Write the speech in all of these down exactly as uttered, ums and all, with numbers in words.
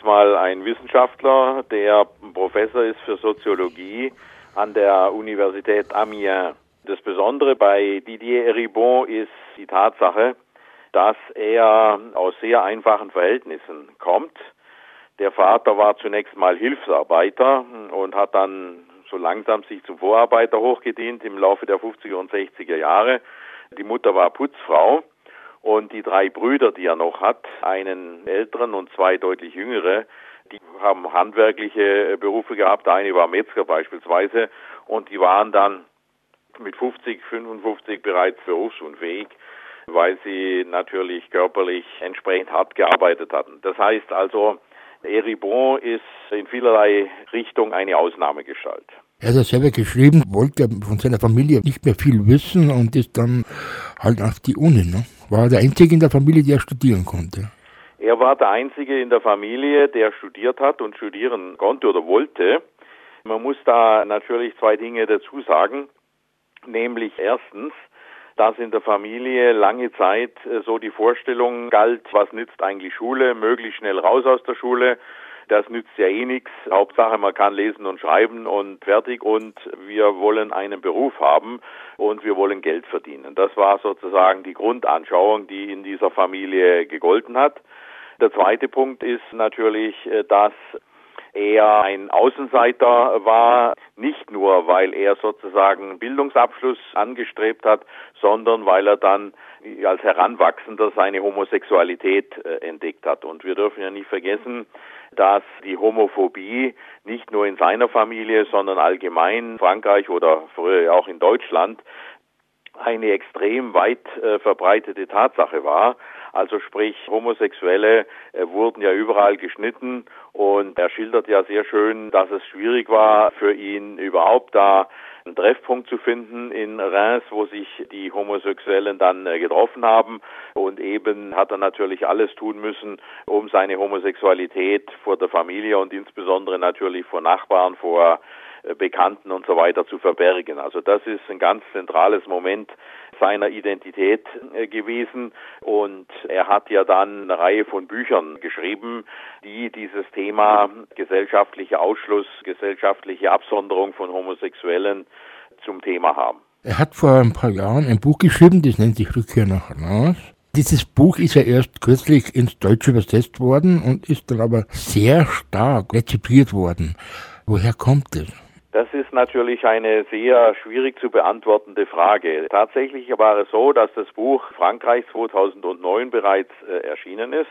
mal ein Wissenschaftler, der Professor ist für Soziologie an der Universität Amiens. Das Besondere bei Didier Eribon ist die Tatsache, dass er aus sehr einfachen Verhältnissen kommt. Der Vater war zunächst mal Hilfsarbeiter und hat dann so langsam sich zum Vorarbeiter hochgedient im Laufe der fünfziger und sechziger Jahre. Die Mutter war Putzfrau. Und die drei Brüder, die er noch hat, einen älteren und zwei deutlich jüngere, die haben handwerkliche Berufe gehabt. Der eine war Metzger beispielsweise und die waren dann mit fünfzig, fünfundfünfzig bereits berufsunfähig, weil sie natürlich körperlich entsprechend hart gearbeitet hatten. Das heißt also, Eribon ist in vielerlei Richtung eine Ausnahmegestalt. Er hat ja selber geschrieben, wollte von seiner Familie nicht mehr viel wissen und ist dann halt auf die Uni, ne? War der Einzige in der Familie, der studieren konnte. Er war der Einzige in der Familie, der studiert hat und studieren konnte oder wollte. Man muss da natürlich zwei Dinge dazu sagen, nämlich erstens, dass in der Familie lange Zeit so die Vorstellung galt, was nützt eigentlich Schule, möglichst schnell raus aus der Schule. Das nützt ja eh nichts. Hauptsache, man kann lesen und schreiben und fertig und wir wollen einen Beruf haben und wir wollen Geld verdienen. Das war sozusagen die Grundanschauung, die in dieser Familie gegolten hat. Der zweite Punkt ist natürlich, dass er ein Außenseiter war, nicht nur, weil er sozusagen Bildungsabschluss angestrebt hat, sondern weil er dann als Heranwachsender seine Homosexualität äh, entdeckt hat. Und wir dürfen ja nicht vergessen, dass die Homophobie nicht nur in seiner Familie, sondern allgemein in Frankreich oder früher auch in Deutschland eine extrem weit äh, verbreitete Tatsache war. Also sprich, Homosexuelle äh, wurden ja überall geschnitten und er schildert ja sehr schön, dass es schwierig war für ihn überhaupt da einen Treffpunkt zu finden in Reims, wo sich die Homosexuellen dann äh, getroffen haben und eben hat er natürlich alles tun müssen, um seine Homosexualität vor der Familie und insbesondere natürlich vor Nachbarn, vor Bekannten und so weiter zu verbergen. Also das ist ein ganz zentrales Moment seiner Identität äh, gewesen und er hat ja dann eine Reihe von Büchern geschrieben, die dieses Thema gesellschaftlicher Ausschluss, gesellschaftliche Absonderung von Homosexuellen zum Thema haben. Er hat vor ein paar Jahren ein Buch geschrieben, das nennt sich Rückkehr nach Reims. Dieses Buch ist ja erst kürzlich ins Deutsche übersetzt worden und ist dann aber sehr stark rezipiert worden. Woher kommt es? Das ist natürlich eine sehr schwierig zu beantwortende Frage. Tatsächlich war es so, dass das Buch Frankreich zweitausendneun bereits äh, erschienen ist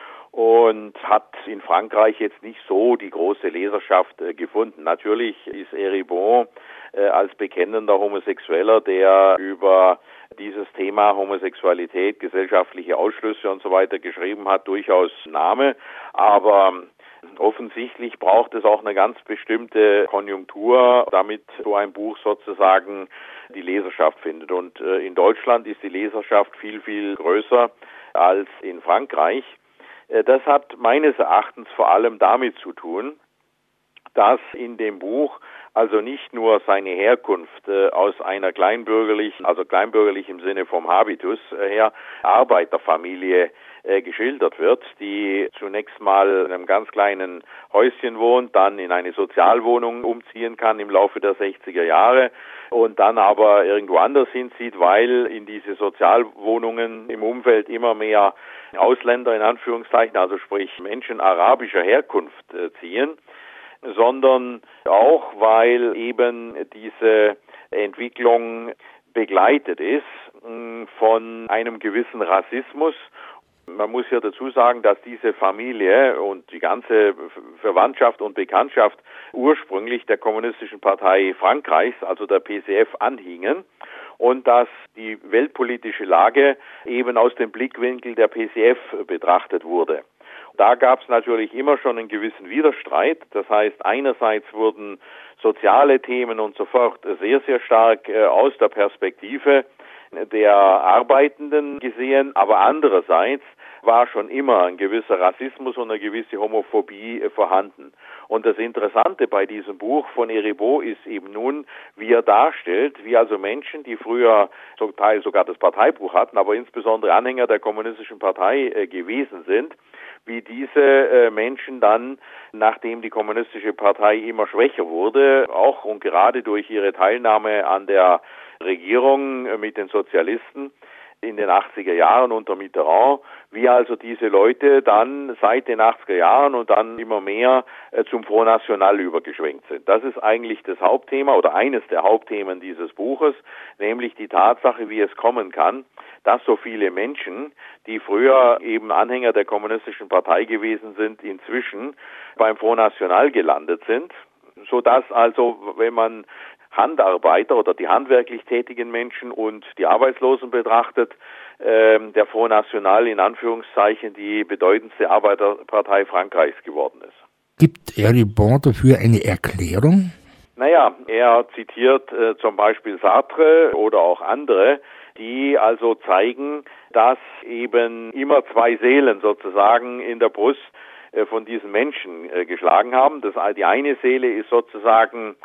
und hat in Frankreich jetzt nicht so die große Leserschaft äh, gefunden. Natürlich ist Eribon äh, als bekennender Homosexueller, der über dieses Thema Homosexualität, gesellschaftliche Ausschlüsse und so weiter geschrieben hat, durchaus Name, aber offensichtlich braucht es auch eine ganz bestimmte Konjunktur, damit so ein Buch sozusagen die Leserschaft findet. Und äh, in Deutschland ist die Leserschaft viel, viel größer als in Frankreich. Äh, das hat meines Erachtens vor allem damit zu tun, dass in dem Buch also nicht nur seine Herkunft äh, aus einer kleinbürgerlichen, also kleinbürgerlich im Sinne vom Habitus äh, her, Arbeiterfamilie äh, geschildert wird, die zunächst mal in einem ganz kleinen Häuschen wohnt, dann in eine Sozialwohnung umziehen kann im Laufe der sechziger Jahre und dann aber irgendwo anders hinzieht, weil in diese Sozialwohnungen im Umfeld immer mehr Ausländer in Anführungszeichen, also sprich Menschen arabischer Herkunft äh, ziehen, sondern auch, weil eben diese Entwicklung begleitet ist von einem gewissen Rassismus. Man muss ja dazu sagen, dass diese Familie und die ganze Verwandtschaft und Bekanntschaft ursprünglich der Kommunistischen Partei Frankreichs, also der P C F, anhingen und dass die weltpolitische Lage eben aus dem Blickwinkel der P C F betrachtet wurde. Da gab es natürlich immer schon einen gewissen Widerstreit. Das heißt, einerseits wurden soziale Themen und so fort sehr, sehr stark äh, aus der Perspektive der Arbeitenden gesehen, aber andererseits war schon immer ein gewisser Rassismus und eine gewisse Homophobie äh, vorhanden. Und das Interessante bei diesem Buch von Eribon ist eben nun, wie er darstellt, wie also Menschen, die früher zum Teil sogar das Parteibuch hatten, aber insbesondere Anhänger der Kommunistischen Partei äh, gewesen sind, wie diese äh, Menschen dann, nachdem die Kommunistische Partei immer schwächer wurde, auch und gerade durch ihre Teilnahme an der Regierung äh, mit den Sozialisten in den achtziger Jahren unter Mitterrand, wie also diese Leute dann seit den achtziger Jahren und dann immer mehr äh, zum Front National übergeschwenkt sind. Das ist eigentlich das Hauptthema oder eines der Hauptthemen dieses Buches, nämlich die Tatsache, wie es kommen kann, dass so viele Menschen, die früher eben Anhänger der Kommunistischen Partei gewesen sind, inzwischen beim Front National gelandet sind, sodass also, wenn man Handarbeiter oder die handwerklich tätigen Menschen und die Arbeitslosen betrachtet, ähm, der Front National in Anführungszeichen die bedeutendste Arbeiterpartei Frankreichs geworden ist. Gibt Eribon dafür eine Erklärung? Naja, er zitiert äh, zum Beispiel Sartre oder auch andere, die also zeigen, dass eben immer zwei Seelen sozusagen in der Brust äh, von diesen Menschen äh, geschlagen haben. Das, die eine Seele ist sozusagen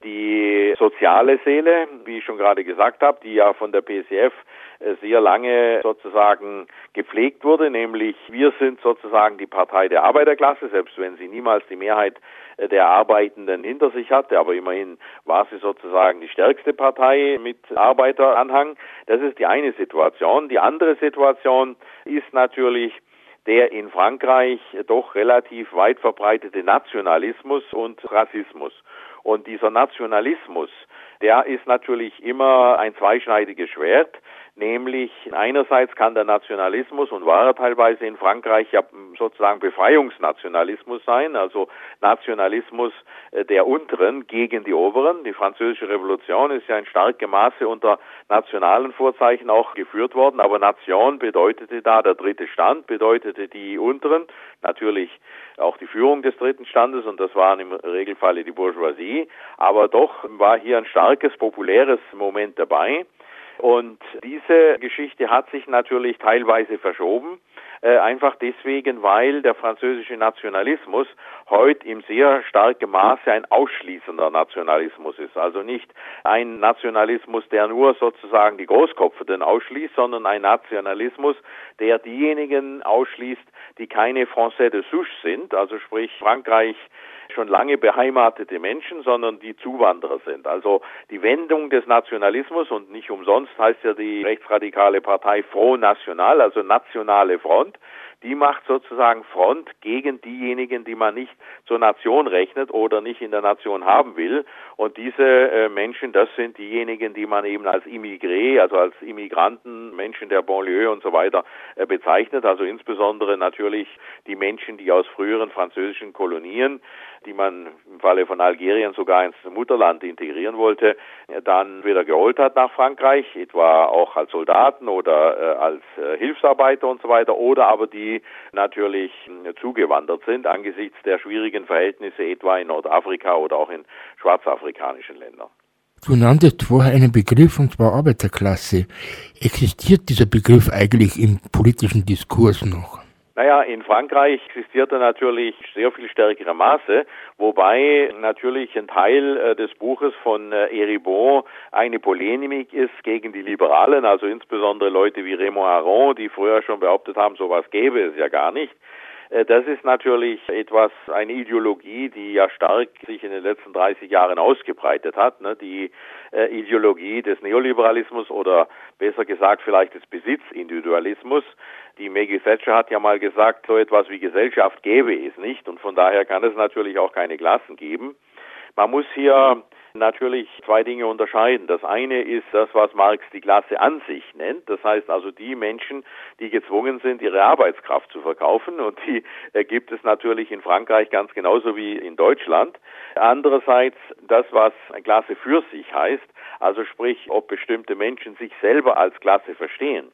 die soziale Seele, wie ich schon gerade gesagt habe, die ja von der P C F sehr lange sozusagen gepflegt wurde, nämlich wir sind sozusagen die Partei der Arbeiterklasse, selbst wenn sie niemals die Mehrheit der Arbeitenden hinter sich hatte, aber immerhin war sie sozusagen die stärkste Partei mit Arbeiteranhang. Das ist die eine Situation. Die andere Situation ist natürlich der in Frankreich doch relativ weit verbreitete Nationalismus und Rassismus. Und dieser Nationalismus, der ist natürlich immer ein zweischneidiges Schwert, nämlich einerseits kann der Nationalismus und war er teilweise in Frankreich ja sozusagen Befreiungsnationalismus sein, also Nationalismus der Unteren gegen die Oberen. Die Französische Revolution ist ja in starkem Maße unter nationalen Vorzeichen auch geführt worden, aber Nation bedeutete da, der dritte Stand bedeutete die Unteren, natürlich auch die Führung des dritten Standes, und das waren im Regelfalle die Bourgeoisie, aber doch war hier ein starkes populäres Moment dabei. Und diese Geschichte hat sich natürlich teilweise verschoben, äh, einfach deswegen, weil der französische Nationalismus heute im sehr starken Maße ein ausschließender Nationalismus ist. Also nicht ein Nationalismus, der nur sozusagen die Großkopferten ausschließt, sondern ein Nationalismus, der diejenigen ausschließt, die keine Français de souche sind, also sprich Frankreich schon lange beheimatete Menschen, sondern die Zuwanderer sind. Also die Wendung des Nationalismus, und nicht umsonst heißt ja die rechtsradikale Partei Front National, also nationale Front, die macht sozusagen Front gegen diejenigen, die man nicht zur Nation rechnet oder nicht in der Nation haben will. Und diese äh, Menschen, das sind diejenigen, die man eben als Immigré, also als Immigranten, Menschen der Banlieue und so weiter äh, bezeichnet. Also insbesondere natürlich die Menschen, die aus früheren französischen Kolonien, die man im Falle von Algerien sogar ins Mutterland integrieren wollte, dann wieder geholt hat nach Frankreich, etwa auch als Soldaten oder äh, als äh, Hilfsarbeiter und so weiter, oder aber die natürlich äh, zugewandert sind angesichts der schwierigen Verhältnisse etwa in Nordafrika oder auch in schwarzafrikanischen Ländern. Du nanntest vorher einen Begriff, und zwar Arbeiterklasse. Existiert dieser Begriff eigentlich im politischen Diskurs noch? Naja, in Frankreich existiert er natürlich sehr viel stärkerem Maße, wobei natürlich ein Teil äh, des Buches von äh, Eribon eine Polemik ist gegen die Liberalen, also insbesondere Leute wie Raymond Aron, die früher schon behauptet haben, sowas gäbe es ja gar nicht. Äh, das ist natürlich etwas, eine Ideologie, die ja stark sich in den letzten dreißig Jahren ausgebreitet hat, ne? Die äh, Ideologie des Neoliberalismus oder besser gesagt vielleicht des Besitzindividualismus. Die Maggie Thatcher hat ja mal gesagt, so etwas wie Gesellschaft gäbe es nicht, und von daher kann es natürlich auch keine Klassen geben. Man muss hier natürlich zwei Dinge unterscheiden. Das eine ist das, was Marx die Klasse an sich nennt. Das heißt also die Menschen, die gezwungen sind, ihre Arbeitskraft zu verkaufen, und die äh, gibt es natürlich in Frankreich ganz genauso wie in Deutschland. Andererseits das, was Klasse für sich heißt, also sprich, ob bestimmte Menschen sich selber als Klasse verstehen.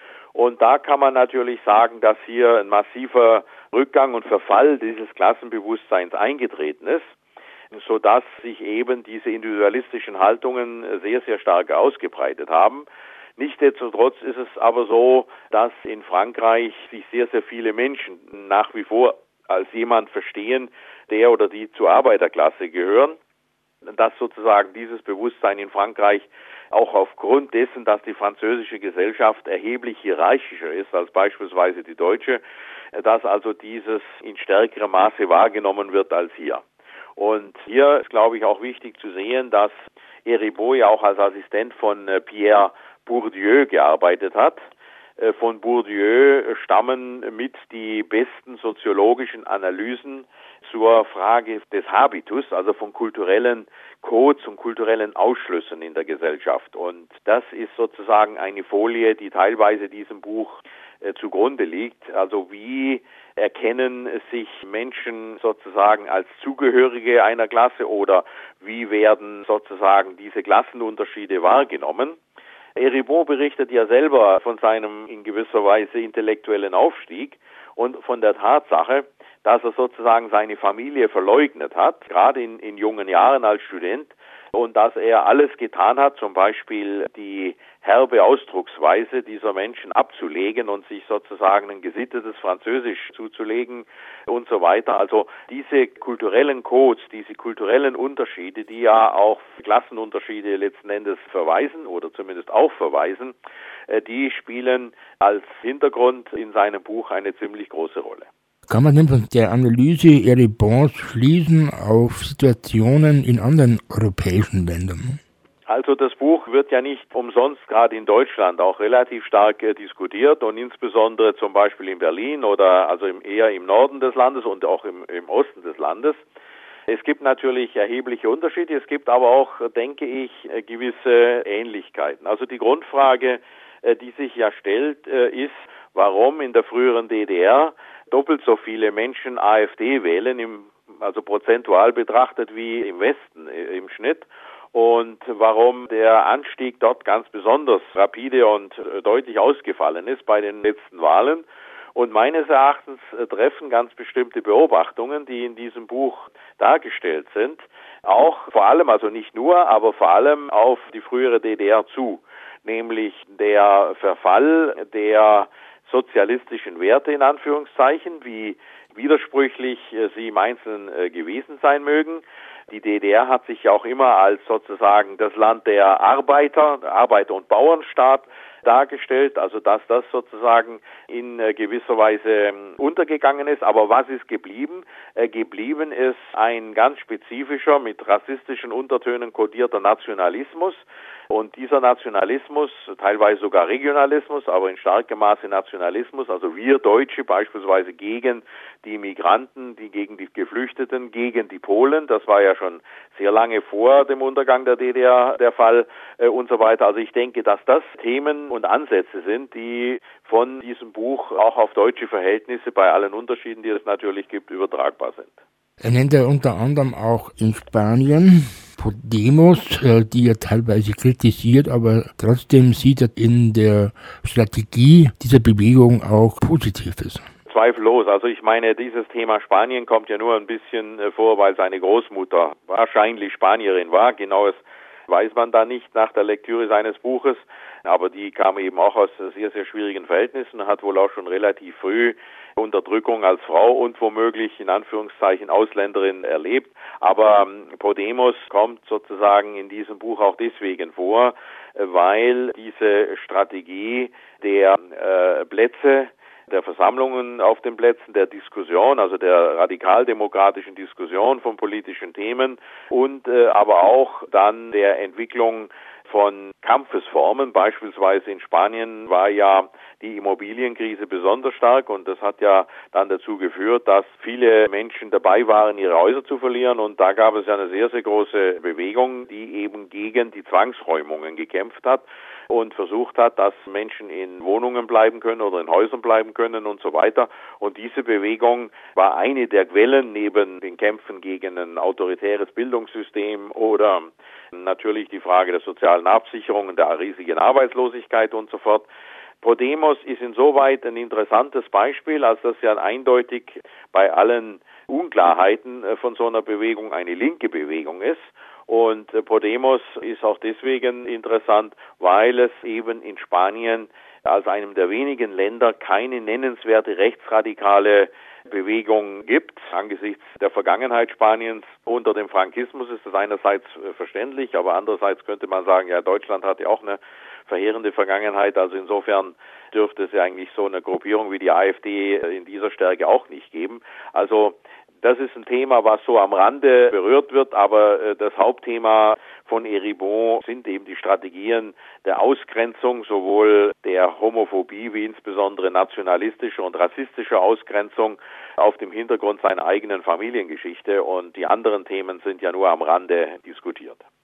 Und da kann man natürlich sagen, dass hier ein massiver Rückgang und Verfall dieses Klassenbewusstseins eingetreten ist, sodass sich eben diese individualistischen Haltungen sehr, sehr stark ausgebreitet haben. Nichtsdestotrotz ist es aber so, dass in Frankreich sich sehr, sehr viele Menschen nach wie vor als jemand verstehen, der oder die zur Arbeiterklasse gehören. Dass sozusagen dieses Bewusstsein in Frankreich auch aufgrund dessen, dass die französische Gesellschaft erheblich hierarchischer ist als beispielsweise die deutsche, dass also dieses in stärkerem Maße wahrgenommen wird als hier. Und hier ist, glaube ich, auch wichtig zu sehen, dass Hérault ja auch als Assistent von Pierre Bourdieu gearbeitet hat. Von Bourdieu stammen mit die besten soziologischen Analysen zur Frage des Habitus, also von kulturellen Codes und kulturellen Ausschlüssen in der Gesellschaft. Und das ist sozusagen eine Folie, die teilweise diesem Buch äh, zugrunde liegt. Also wie erkennen sich Menschen sozusagen als Zugehörige einer Klasse oder wie werden sozusagen diese Klassenunterschiede wahrgenommen? Hérault berichtet ja selber von seinem in gewisser Weise intellektuellen Aufstieg und von der Tatsache, dass er sozusagen seine Familie verleugnet hat, gerade in, in jungen Jahren als Student, und dass er alles getan hat, zum Beispiel die herbe Ausdrucksweise dieser Menschen abzulegen und sich sozusagen ein gesittetes Französisch zuzulegen und so weiter. Also diese kulturellen Codes, diese kulturellen Unterschiede, die ja auf Klassenunterschiede letzten Endes verweisen oder zumindest auch verweisen, die spielen als Hintergrund in seinem Buch eine ziemlich große Rolle. Kann man denn von der Analyse Héraults schließen auf Situationen in anderen europäischen Ländern? Also das Buch wird ja nicht umsonst gerade in Deutschland auch relativ stark äh, diskutiert und insbesondere zum Beispiel in Berlin oder also im, eher im Norden des Landes und auch im, im Osten des Landes. Es gibt natürlich erhebliche Unterschiede, es gibt aber auch, denke ich, gewisse Ähnlichkeiten. Also die Grundfrage, äh, die sich ja stellt, äh, ist, warum in der früheren D D R doppelt so viele Menschen AfD wählen, im, also prozentual betrachtet wie im Westen äh, im Schnitt. Und warum der Anstieg dort ganz besonders rapide und äh, deutlich ausgefallen ist bei den letzten Wahlen. Und meines Erachtens äh, treffen ganz bestimmte Beobachtungen, die in diesem Buch dargestellt sind, auch vor allem, also nicht nur, aber vor allem auf die frühere D D R zu, nämlich der Verfall der sozialistischen Werte in Anführungszeichen, wie widersprüchlich äh, sie im Einzelnen äh, gewesen sein mögen. Die D D R hat sich ja auch immer als sozusagen das Land der Arbeiter, Arbeiter- und Bauernstaat dargestellt, also dass das sozusagen in äh, gewisser Weise äh, untergegangen ist. Aber was ist geblieben? Äh, geblieben ist ein ganz spezifischer, mit rassistischen Untertönen kodierter Nationalismus. Und dieser Nationalismus, teilweise sogar Regionalismus, aber in starkem Maße Nationalismus, also wir Deutsche beispielsweise gegen die Migranten, die gegen die Geflüchteten, gegen die Polen, das war ja schon sehr lange vor dem Untergang der D D R der Fall äh, und so weiter. Also ich denke, dass das Themen und Ansätze sind, die von diesem Buch auch auf deutsche Verhältnisse bei allen Unterschieden, die es natürlich gibt, übertragbar sind. Er nennt ja unter anderem auch in Spanien Podemos, die er teilweise kritisiert, aber trotzdem sieht er in der Strategie dieser Bewegung auch Positives. Zweifellos. Also ich meine, dieses Thema Spanien kommt ja nur ein bisschen vor, weil seine Großmutter wahrscheinlich Spanierin war. Genaues weiß man da nicht nach der Lektüre seines Buches. Aber die kam eben auch aus sehr, sehr schwierigen Verhältnissen, hat wohl auch schon relativ früh Unterdrückung als Frau und womöglich in Anführungszeichen Ausländerin erlebt. Aber Podemos kommt sozusagen in diesem Buch auch deswegen vor, weil diese Strategie der äh, Plätze, der Versammlungen auf den Plätzen, der Diskussion, also der radikaldemokratischen Diskussion von politischen Themen und äh, aber auch dann der Entwicklung von Kampfesformen. Beispielsweise in Spanien war ja die Immobilienkrise besonders stark und das hat ja dann dazu geführt, dass viele Menschen dabei waren, ihre Häuser zu verlieren und da gab es ja eine sehr, sehr große Bewegung, die eben gegen die Zwangsräumungen gekämpft hat und versucht hat, dass Menschen in Wohnungen bleiben können oder in Häusern bleiben können und so weiter. Und diese Bewegung war eine der Quellen neben den Kämpfen gegen ein autoritäres Bildungssystem oder natürlich die Frage der sozialen Absicherung und der riesigen Arbeitslosigkeit und so fort. Podemos ist insoweit ein interessantes Beispiel, als dass ja eindeutig bei allen Unklarheiten von so einer Bewegung eine linke Bewegung ist. Und Podemos ist auch deswegen interessant, weil es eben in Spanien als einem der wenigen Länder keine nennenswerte rechtsradikale Bewegung gibt. Angesichts der Vergangenheit Spaniens unter dem Frankismus ist das einerseits verständlich, aber andererseits könnte man sagen, ja, Deutschland hatte auch eine verheerende Vergangenheit. Also insofern dürfte es ja eigentlich so eine Gruppierung wie die AfD in dieser Stärke auch nicht geben. Also das ist ein Thema, was so am Rande berührt wird, aber das Hauptthema von Eribon sind eben die Strategien der Ausgrenzung, sowohl der Homophobie wie insbesondere nationalistischer und rassistischer Ausgrenzung auf dem Hintergrund seiner eigenen Familiengeschichte. Und die anderen Themen sind ja nur am Rande diskutiert.